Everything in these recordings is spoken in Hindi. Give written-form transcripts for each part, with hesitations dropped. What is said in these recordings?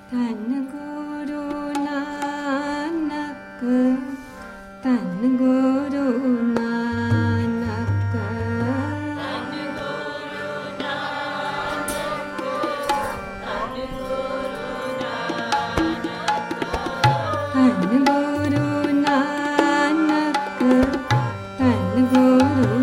ਧੰਨ ਗੁਰੂ ਨਾਨਕ, ਧੰਨ ਗੁਰੂ ਨਾਨਕ, ਧੰਨ ਗੁਰੂ ਨਾਨਕ, ਧੰਨ ਗੁਰੂ ਨਾਨਕ, ਧੰਨ ਗੁਰੂ ਨਾਨਕ, ਧੰਨ ਗੁਰੂ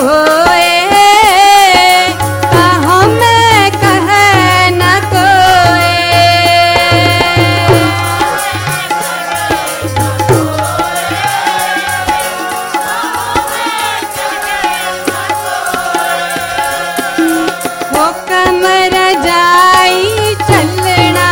कोई कहो मैं कहे न कोई वो कमर जाई चलना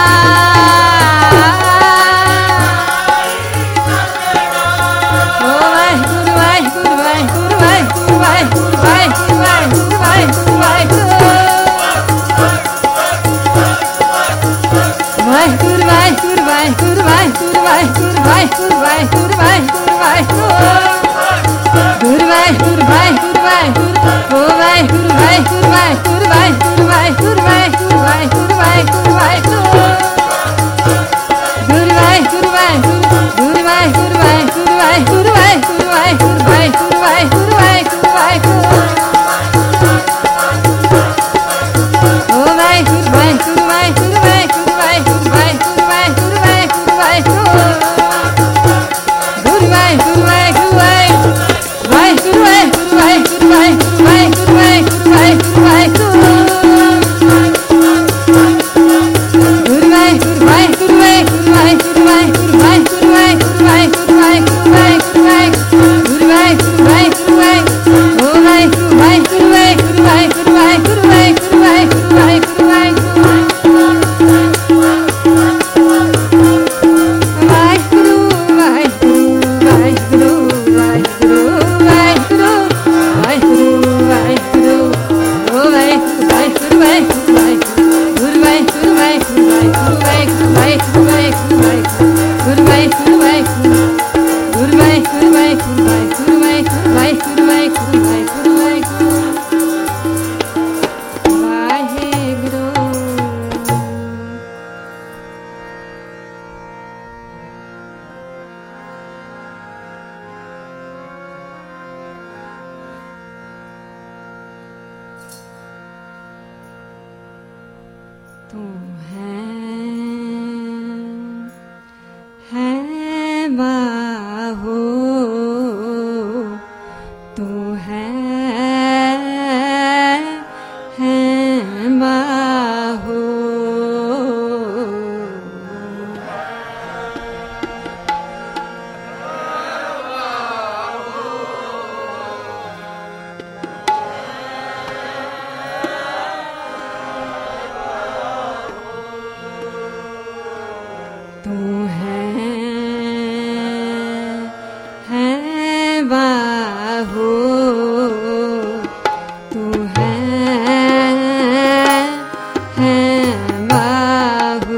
तू है बाहो तू है बाहो तू है बाहो तू है बाहो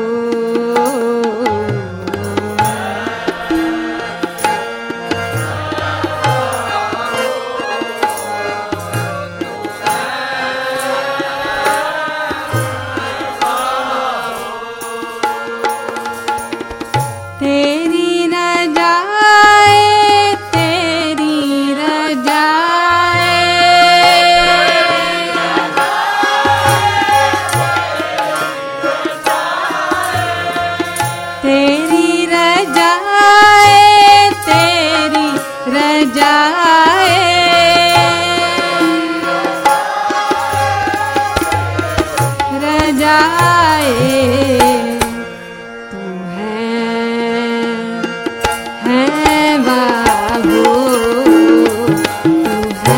तेरी रजाए तेरी रजाए तेरी रजाए तेरी रजाए रजाए बाहो तू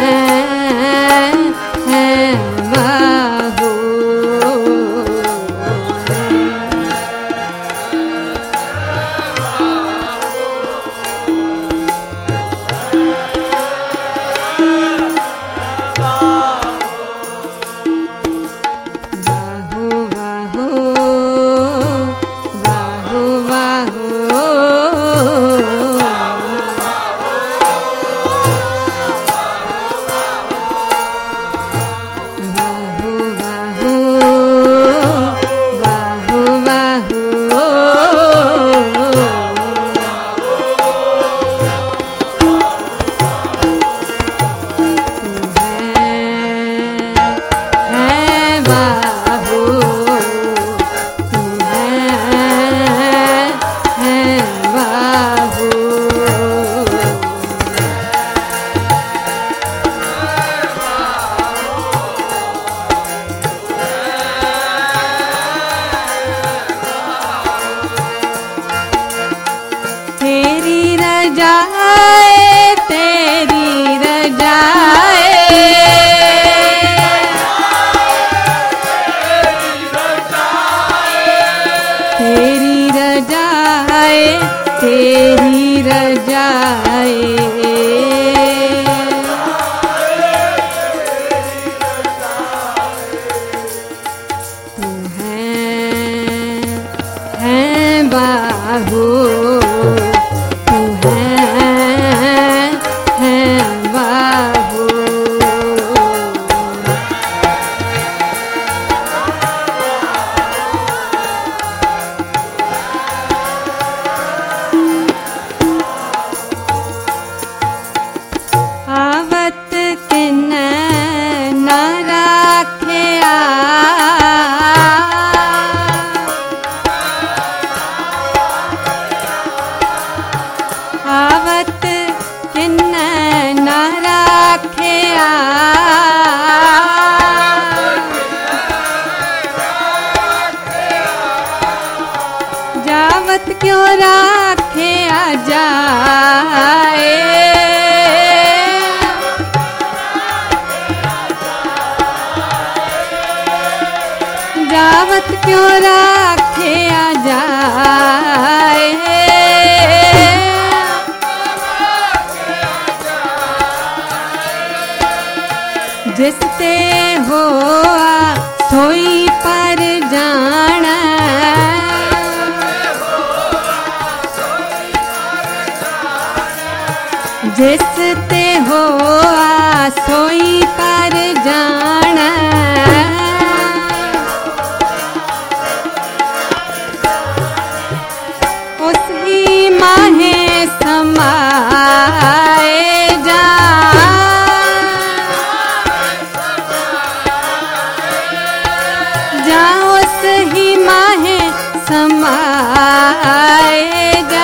है बाहो बाहो बाहो गावत क्यों राखिया जाए। जिसते होआ सोई पर जाना, जिसते होआ सोई पर जाना। उसी माहे समाए जा, जा उस ही माहे समाए जा।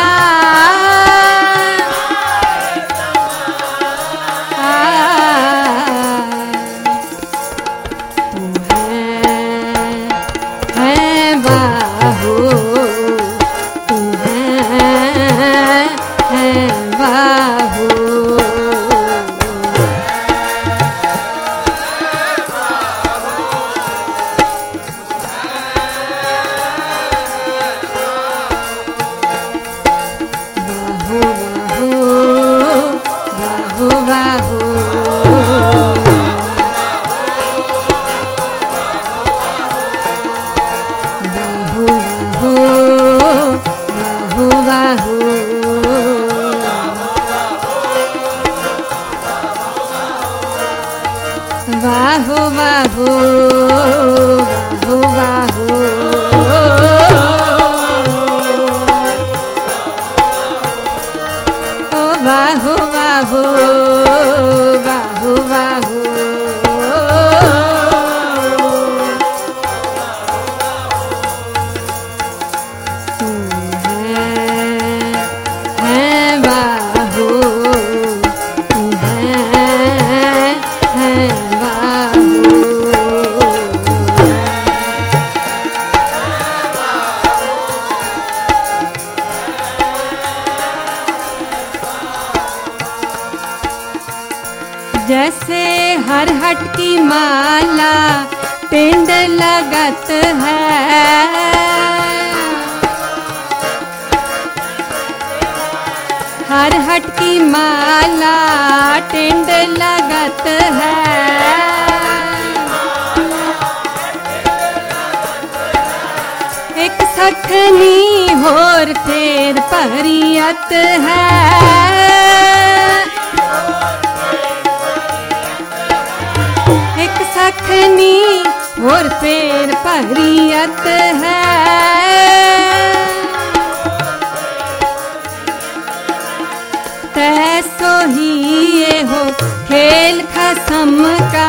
बाहु बाहु बाहु बाहु ओ बाहु बाहु बाहु बाहु तू है बाहु, तू है जैसे हर हट की माला पिंड लगत है, हर हट की माला टिंड लगत है। एक सखनी होर फेर परियत है, एक सखनी और फेर परियत है। तैसो ही ये हो खेल खसम का,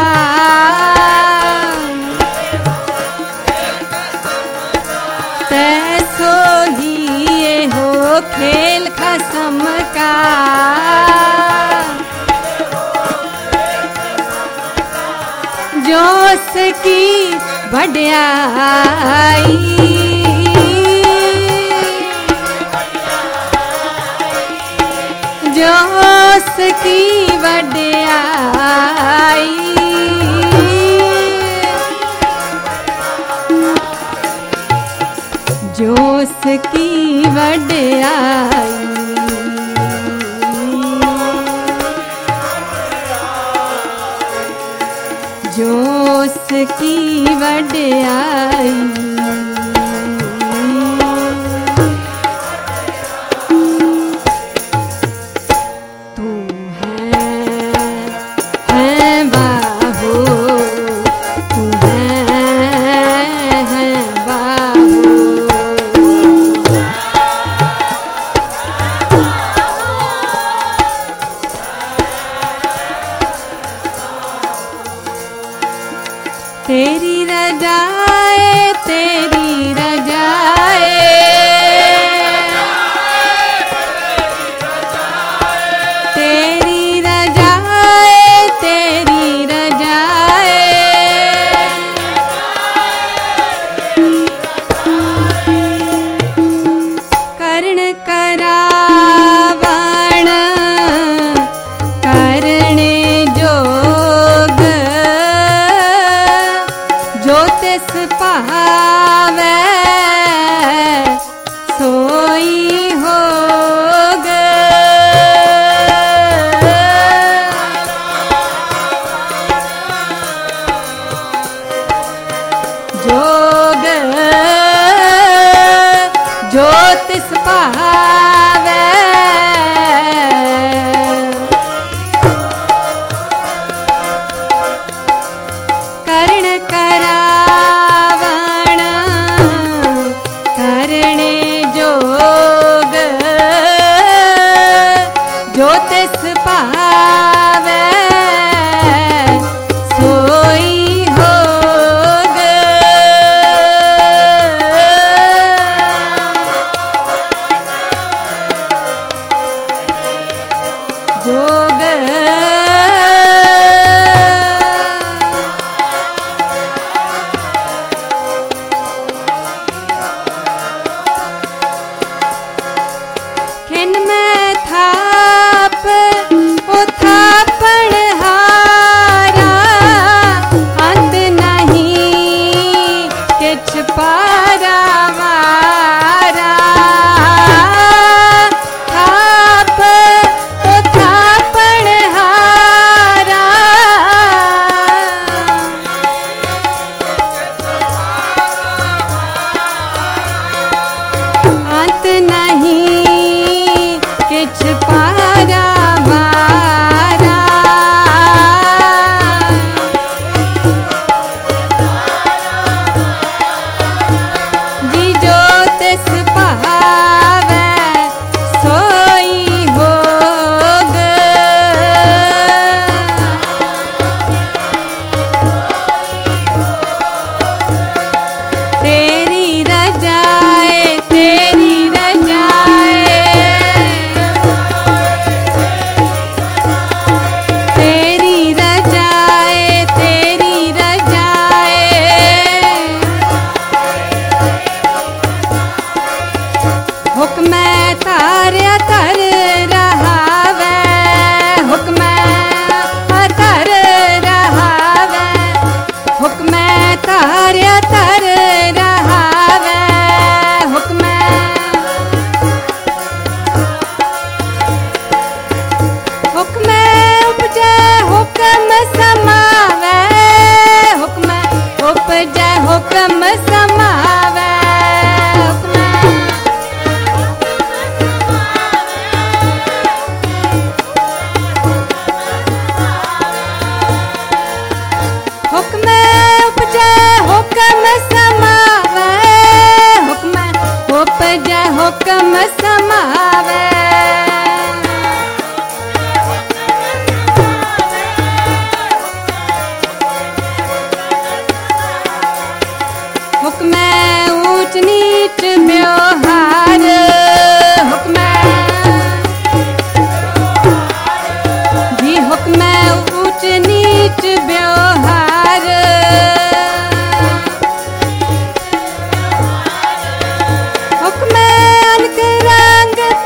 तैसो ही ये हो खेल खसम का। जोश की बढ़ियाई, जोश की बढ़ियाई, जोश की बढ़ियाई। जोश की बढ़ियाई, तू है बाहु, तू है बाहु। तेरी रजाए, तेरी रजाए, तेरी रजाए, तेरी रजाए। कर्ण करावण करने जोग, ज्योतिष पहा जोग जो तिस पावे कर्ण करावण करणे जोग जो तिस पावे सोई होग जोग खिन में थाप ओ थापण हारा अंत नहीं किछ पारा मारा थाप ओ थापण हारा अंत नहीं किछ पारा मारा जी जो तिस पावे सोई होग तेरी रजाए तेरी रजाए तेरी रजाए तेरी रजाए हुक्म तारे तर रहावे हुक्म तर रहावे हुक्म तारे तर रहावे हुक्म हुक्म उपजे हुक्म समावे हुक्म उपजे हुक्म समावे हुक्म हुक्म उपजे हुक्म समावे हुक्म उपजे हुक्म समावे हुक्म ऊंच नीच व्यवहार हुक्म जी हुक्म ऊंच नीच व्यवहार हुक्म अनक रंग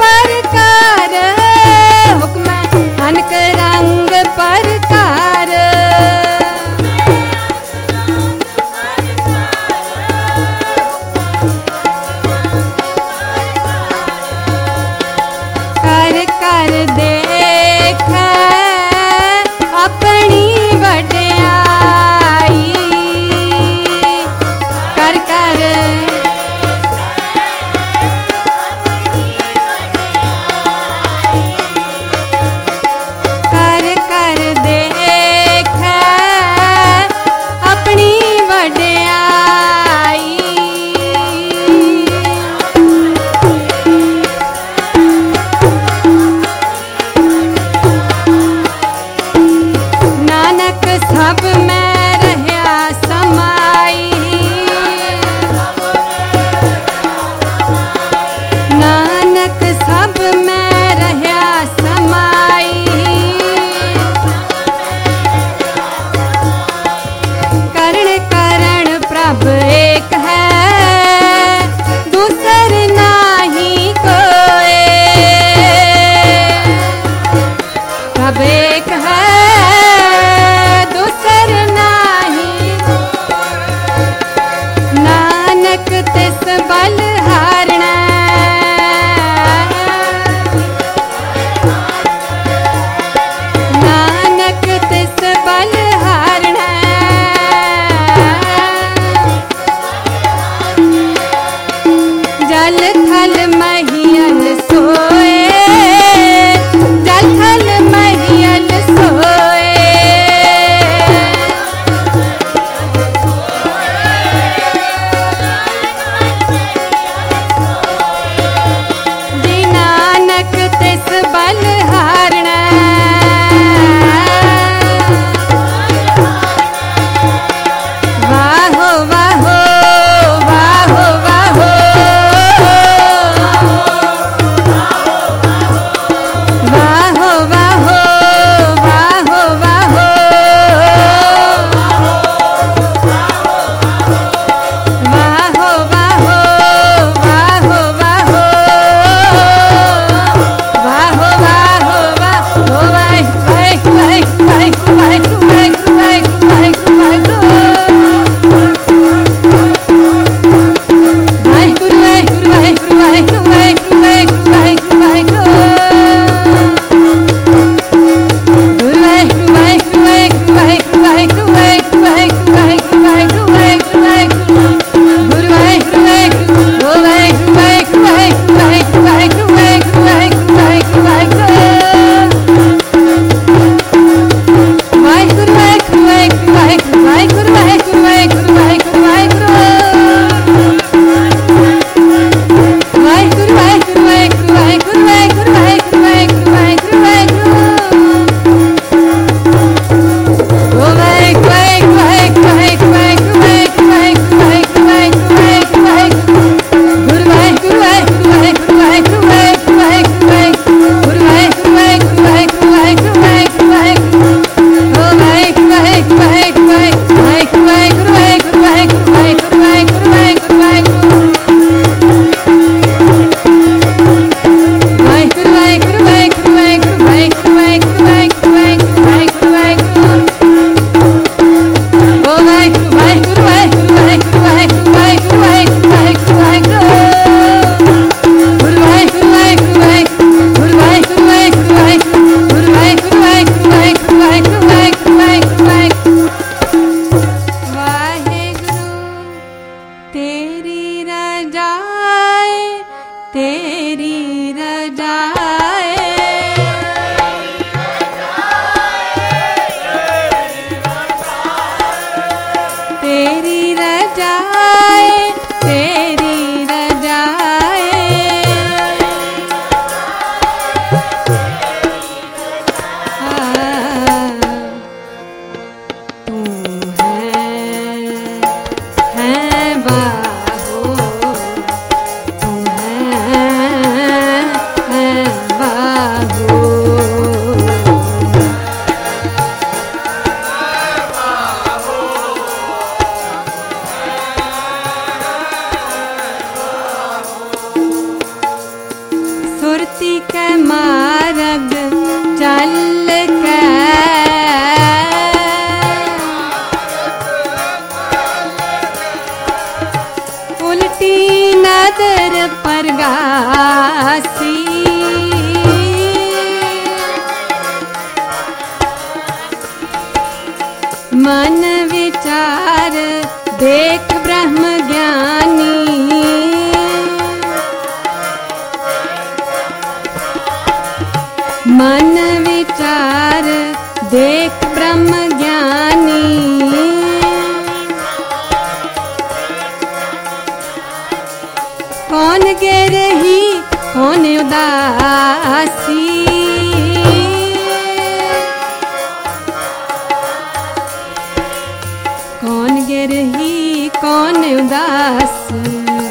परगासी। मन विचार देख ब्रह्म ज्ञानी, मन विचार देख ब्रह्म ज्ञानी। कौन गिरही कौन उदासी, कौन गिरही कौन उदासी।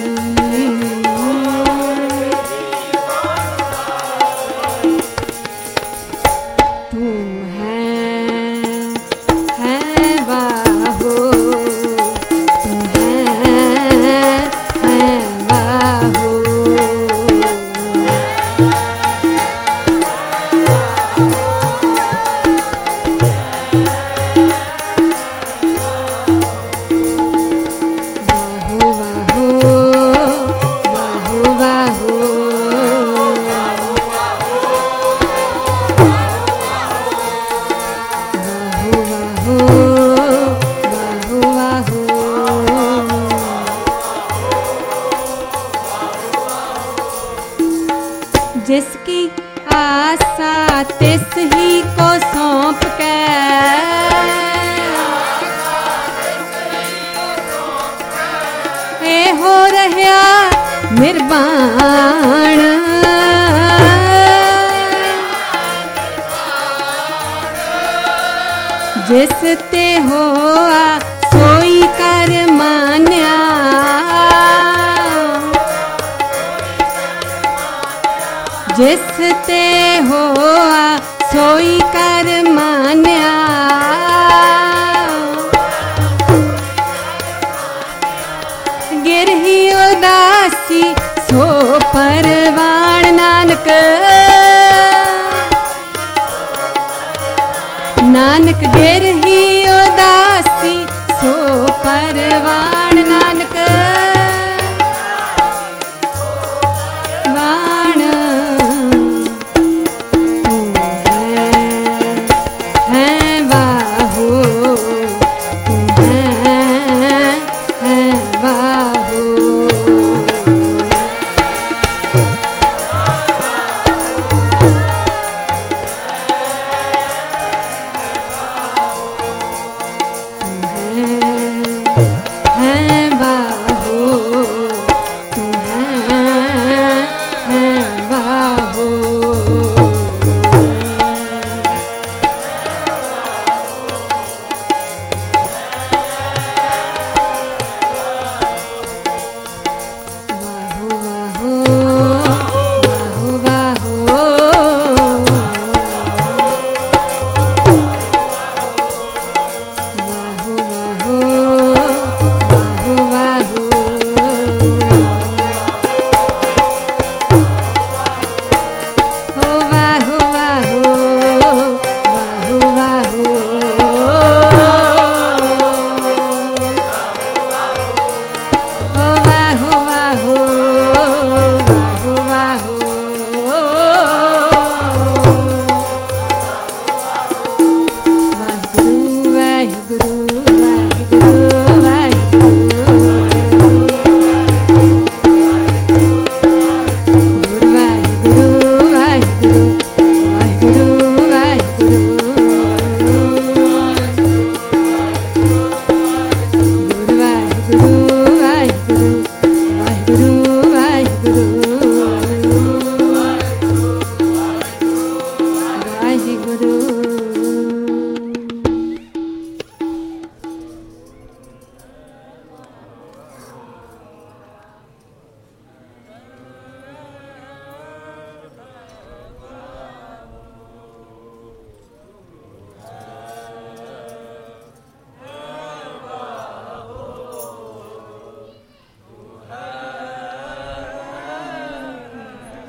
तू है बाहो, तू है बाहो। जिसकी आशा तिस ही को सौंप के, ए हो रहा निर्वाण। जिस ते होआ सोई कर मान्या, जिस ते होआ सोई कर मान्या। गिरही उदासी सो परवान नानक, नानक गिरही उदासी